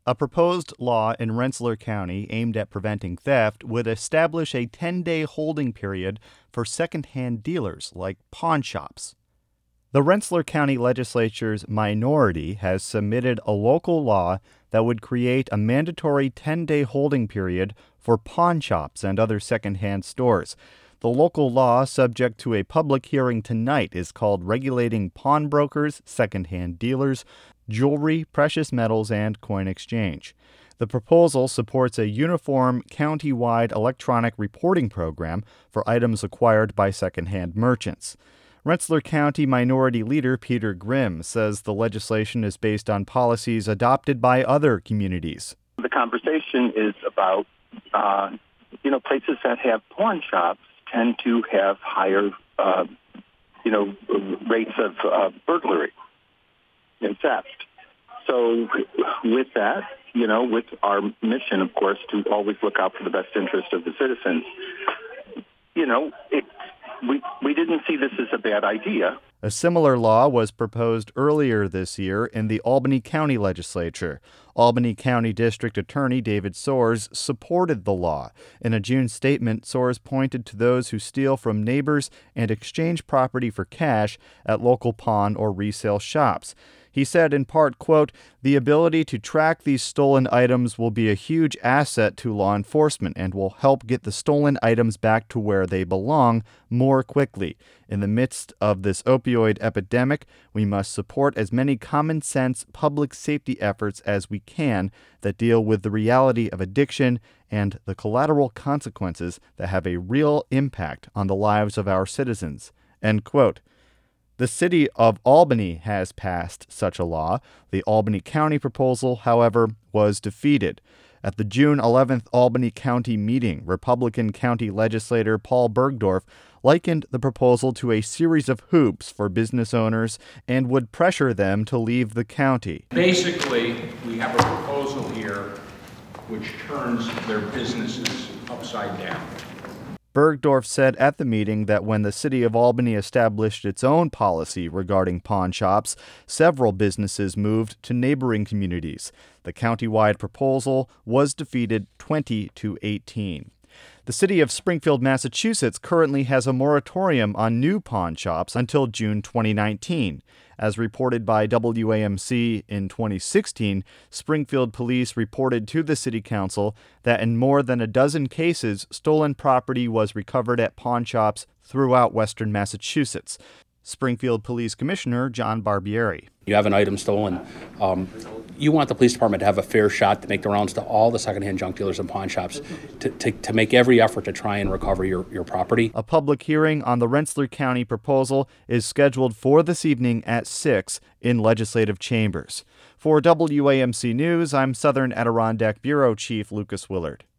A proposed law in Rensselaer County aimed at preventing theft would establish a 10-day holding period for secondhand dealers like pawn shops. The Rensselaer County Legislature's minority has submitted a local law that would create a mandatory 10-day holding period for pawn shops and other secondhand stores. The local law, subject to a public hearing tonight, is called Regulating Pawnbrokers, Secondhand Dealers, Jewelry, Precious Metals, and Coin Exchange. The proposal supports a uniform, county-wide electronic reporting program for items acquired by secondhand merchants. Rensselaer County Minority Leader Peter Grimm says the legislation is based on policies adopted by other communities. The conversation is about, places that have pawn shops tend to have higher, rates of burglary and theft. So with that, with our mission, of course, to always look out for the best interest of the citizens, we didn't see this as a bad idea. A similar law was proposed earlier this year in the Albany County Legislature. Albany County District Attorney David Soares supported the law. In a June statement, Soares pointed to those who steal from neighbors and exchange property for cash at local pawn or resale shops. He said in part, quote, "The ability to track these stolen items will be a huge asset to law enforcement and will help get the stolen items back to where they belong more quickly. In the midst of this opioid epidemic, we must support as many common-sense public safety efforts as we can that deal with the reality of addiction and the collateral consequences that have a real impact on the lives of our citizens." End quote. The city of Albany has passed such a law. The Albany County proposal, however, was defeated. At the June 11th Albany County meeting, Republican County Legislator Paul Bergdorf likened the proposal to a series of hoops for business owners and would pressure them to leave the county. Basically, we have a proposal here which turns their businesses upside down. Bergdorf said at the meeting that when the city of Albany established its own policy regarding pawn shops, several businesses moved to neighboring communities. The countywide proposal was defeated 20-18. The city of Springfield, Massachusetts currently has a moratorium on new pawn shops until June 2019. As reported by WAMC in 2016, Springfield police reported to the city council that in more than a dozen cases, stolen property was recovered at pawn shops throughout western Massachusetts. Springfield Police Commissioner John Barbieri. You have an item stolen. You want the police department to have a fair shot to make the rounds to all the secondhand junk dealers and pawn shops to make every effort to try and recover your property. A public hearing on the Rensselaer County proposal is scheduled for this evening at 6 in legislative chambers. For WAMC News, I'm Southern Adirondack Bureau Chief Lucas Willard.